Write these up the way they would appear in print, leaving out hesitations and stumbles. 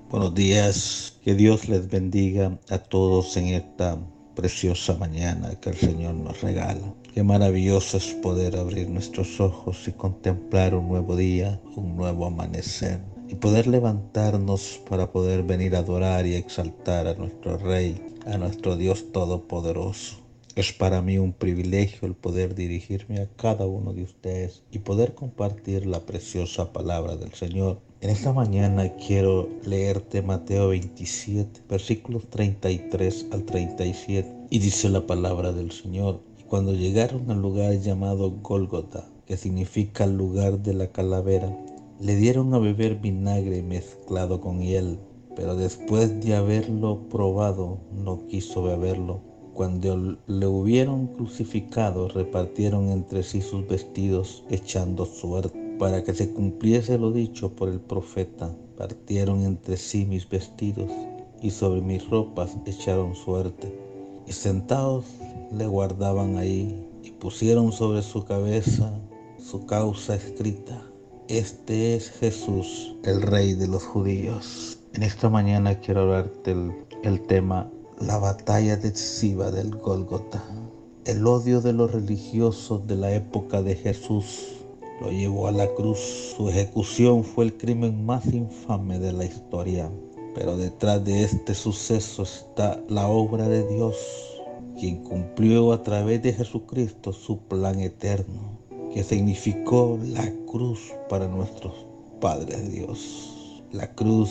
Buenos días, que Dios les bendiga a todos en esta preciosa mañana que el Señor nos regala. Qué maravilloso es poder abrir nuestros ojos y contemplar un nuevo día, un nuevo amanecer, y poder levantarnos para poder venir a adorar y exaltar a nuestro Rey, a nuestro Dios Todopoderoso. Es para mí un privilegio el poder dirigirme a cada uno de ustedes y poder compartir la preciosa palabra del Señor. En esta mañana quiero leerte Mateo 27, versículos 33 al 37, y dice la palabra del Señor: Y cuando llegaron al lugar llamado Gólgota, que significa lugar de la calavera, le dieron a beber vinagre mezclado con hiel, pero después de haberlo probado no quiso beberlo. Cuando le hubieron crucificado, repartieron entre sí sus vestidos, echando suerte, para que se cumpliese lo dicho por el profeta: partieron entre sí mis vestidos, y sobre mis ropas echaron suerte. Y sentados le guardaban ahí, y pusieron sobre su cabeza su causa escrita: Este es Jesús, el Rey de los judíos. En esta mañana quiero hablarte el tema: la batalla decisiva del Gólgota. El odio de los religiosos de la época de Jesús lo llevó a la cruz. Su ejecución fue el crimen más infame de la historia. Pero detrás de este suceso está la obra de Dios, quien cumplió a través de Jesucristo su plan eterno, que significó la cruz para nuestros padres Dios. La cruz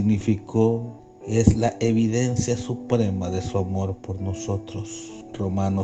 es la evidencia suprema de su amor por nosotros. Romanos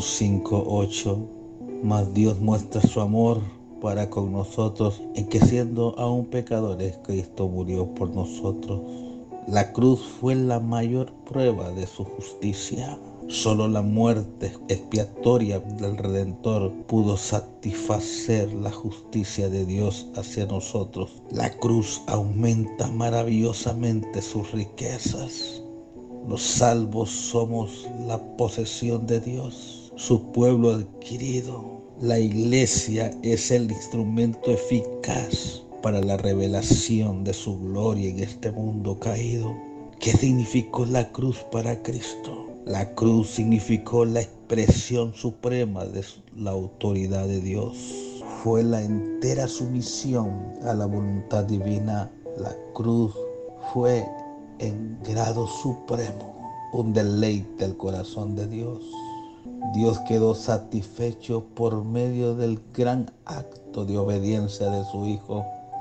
5:8. Mas Dios muestra su amor para con nosotros en que, siendo aún pecadores, Cristo murió por nosotros. La cruz fue la mayor prueba de su justicia. Solo la muerte expiatoria del Redentor pudo satisfacer la justicia de Dios hacia nosotros. La cruz aumenta maravillosamente sus riquezas. Los salvos somos la posesión de Dios, su pueblo adquirido. La iglesia es el instrumento eficaz para la revelación de su gloria en este mundo caído. ¿Qué significó la cruz para Cristo? La cruz significó la expresión suprema de la autoridad de Dios. Fue la entera sumisión a la voluntad divina. La cruz fue en grado supremo un deleite al corazón de Dios. Dios quedó satisfecho por medio del gran acto de obediencia de su Hijo.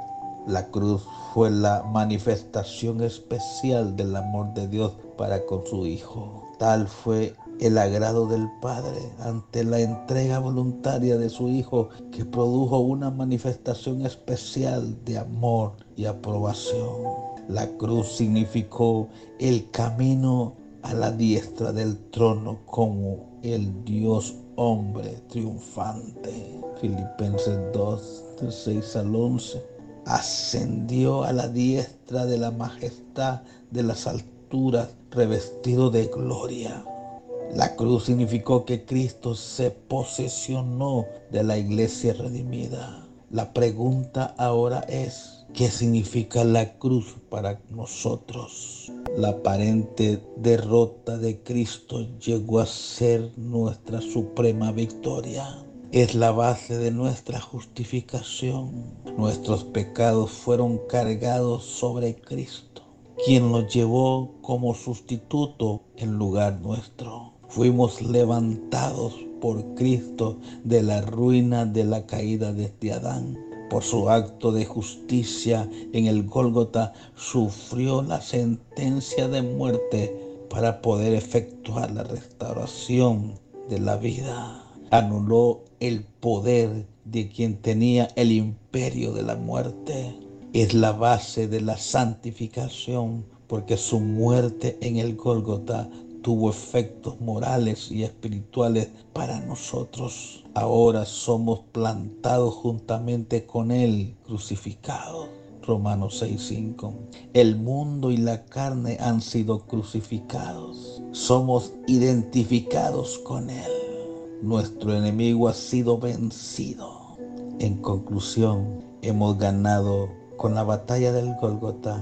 La cruz fue la manifestación especial del amor de Dios para con su Hijo. Tal fue el agrado del Padre ante la entrega voluntaria de su Hijo, que produjo una manifestación especial de amor y aprobación. La cruz significó el camino a la diestra del trono como el Dios hombre triunfante. Filipenses 2, del 6 al 11. Ascendió a la diestra de la majestad de las alturas, revestido de gloria. La cruz significó que Cristo se posesionó de la iglesia redimida. La pregunta ahora es: ¿qué significa la cruz para nosotros? La aparente derrota de Cristo llegó a ser nuestra suprema victoria. Es la base de nuestra justificación. Nuestros pecados fueron cargados sobre Cristo, quien los llevó como sustituto en lugar nuestro. Fuimos levantados por Cristo de la ruina de la caída de Adán. Por su acto de justicia en el Gólgota sufrió la sentencia de muerte para poder efectuar la restauración de la vida. Anuló el poder de quien tenía el imperio de la muerte. Es la base de la santificación, porque su muerte en el Gólgota tuvo efectos morales y espirituales para nosotros. Ahora somos plantados juntamente con Él, crucificados. Romanos 6:5. El mundo y la carne han sido crucificados. Somos identificados con Él. Nuestro enemigo ha sido vencido. En conclusión, hemos ganado con la batalla del Gólgota.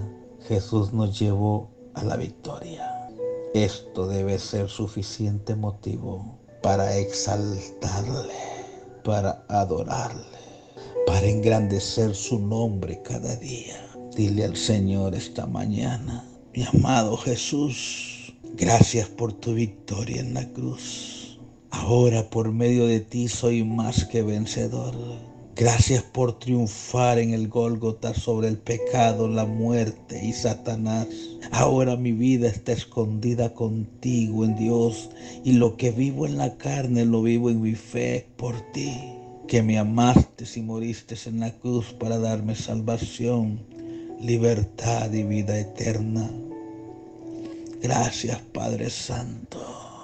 Jesús nos llevó a la victoria. Esto debe ser suficiente motivo para exaltarle, para adorarle, para engrandecer su nombre cada día. Dile al Señor esta mañana: mi amado Jesús, gracias por tu victoria en la cruz. Ahora por medio de ti soy más que vencedor. Gracias por triunfar en el Gólgota sobre el pecado, la muerte y Satanás. Ahora mi vida está escondida contigo en Dios, y lo que vivo en la carne lo vivo en mi fe por ti, que me amaste y moriste en la cruz para darme salvación, libertad y vida eterna. Gracias, Padre Santo,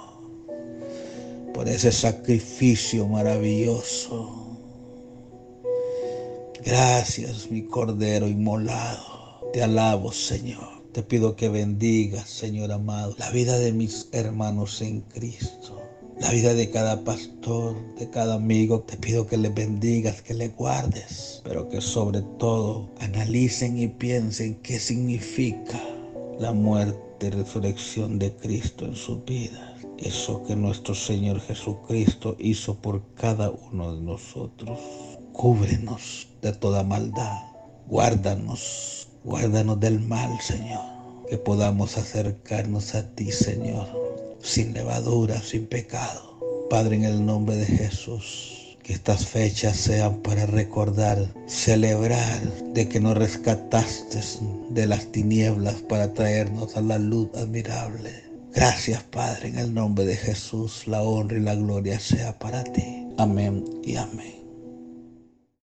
por ese sacrificio maravilloso. Gracias, mi Cordero inmolado. Te alabo, Señor. Te pido que bendigas, Señor amado, la vida de mis hermanos en Cristo, la vida de cada pastor, de cada amigo. Te pido que le bendigas, que le guardes, pero que sobre todo analicen y piensen qué significa la muerte y resurrección de Cristo en sus vidas. Eso que nuestro Señor Jesucristo hizo por cada uno de nosotros. Cúbrenos de toda maldad. Guárdanos del mal, Señor. Que podamos acercarnos a ti, Señor, sin levadura, sin pecado. Padre, en el nombre de Jesús, que estas fechas sean para recordar, celebrar de que nos rescataste de las tinieblas para traernos a la luz admirable. Gracias, Padre, en el nombre de Jesús, la honra y la gloria sea para ti. Amén y amén.